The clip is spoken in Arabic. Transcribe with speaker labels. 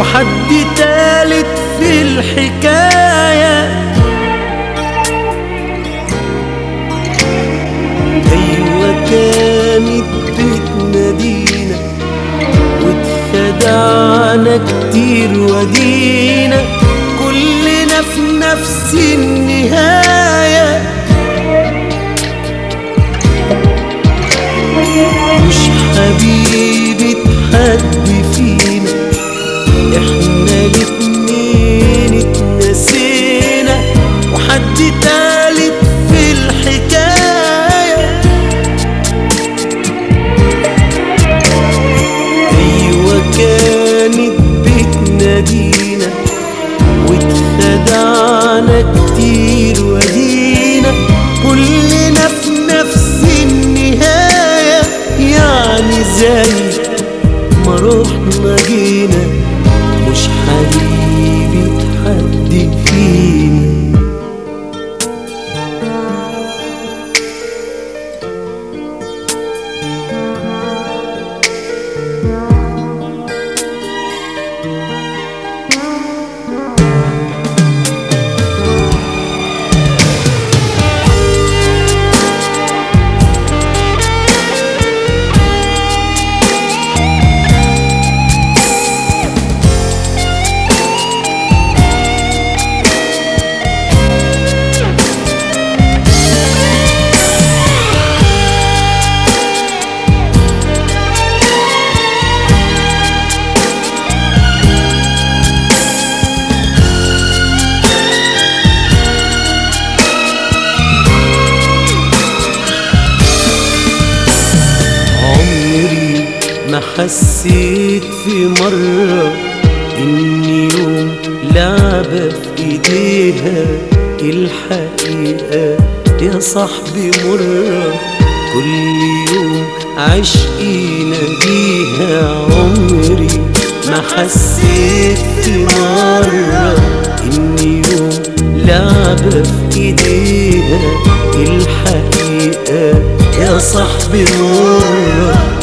Speaker 1: وحد تالت في الحكاية. أيوة كانت بتنادينا واتخدعنا كتير ودينا كلنا في نفس النهاية. مش حبيبة حد فينا، احنا الاتنين اتنسينا وحد تالت في الحكاية. ايوة كانت بتنادينا واتخدعنا كتير ودينا كلنا في نفس النهاية. يعني زي ما روحنا جينا مش حبيبة حد فينا. ما حسيت في مرة إن يوم لعبة في إيديها الحقيقة يا صاحبي مرة. كل يوم عشقي ناديها عمري ما حسيت في مرة إن يوم لعبة في إيديها الحقيقة يا صاحبي مرة.